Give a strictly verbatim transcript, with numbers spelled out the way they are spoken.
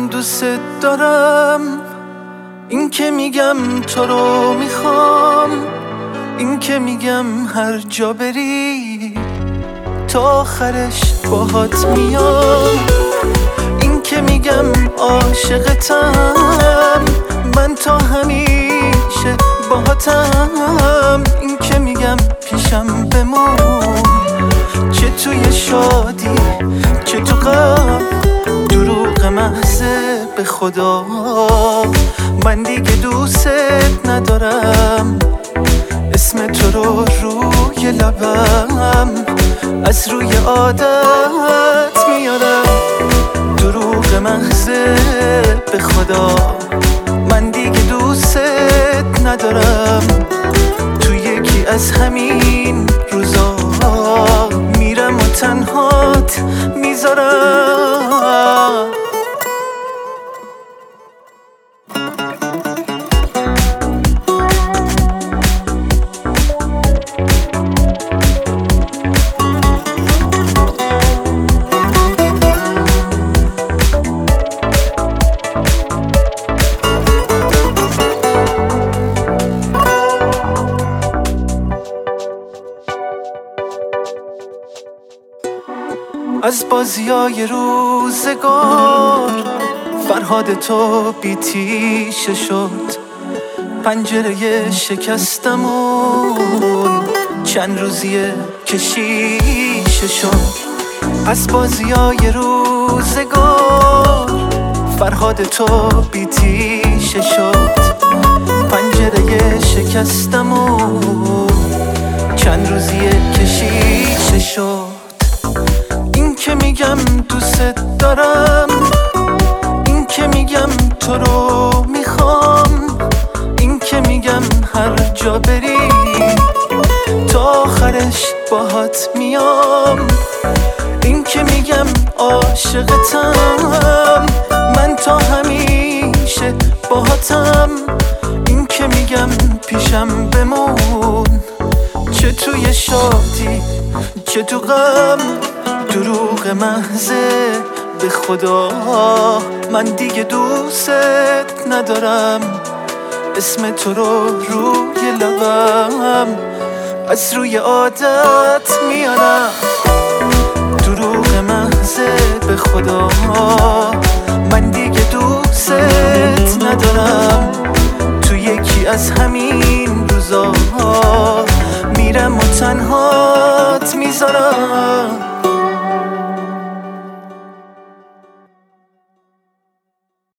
میگم دوست دارم، این که میگم تو رو میخوام، این که میگم هر جا بری تا آخرش باهات میام، این که میگم عاشقتم من تا همیشه باهاتم، این که میگم پیشم بمون چه توی شادی چه تو غم، دروغ محضه به خدا من دیگه دوست ندارم، اسم تو رو روی لبم از روی عادت میارم، دروغ محضه به خدا من دیگه دوست ندارم، تو یکی از همین روزا میرم و تنهات میذارم. از بازیای روزگار فرهاد تو بیتیشه شد، پنجره شکستمون چند روزیه کشیشه شد. از بازیای روزگار فرهاد تو بیتیشه شد، پنجره شکستمون چند روزیه کشیشه شد. این که میگم دوست دارم، این که میگم تو رو میخوام، این که میگم هر جا بری تا آخرش باهات میام، این که میگم عاشقتم من تا همیشه باهاتم، این که میگم پیشم بمون چه توی شادی چه تو غم، دروغ محضه به خدا من دیگه دوست ندارم، اسم تو رو روی لبم از روی عادت میارم، دروغ محضه به خدا من دیگه دوست ندارم، تو یکی از همین روزا میرم و تنهات میذارم.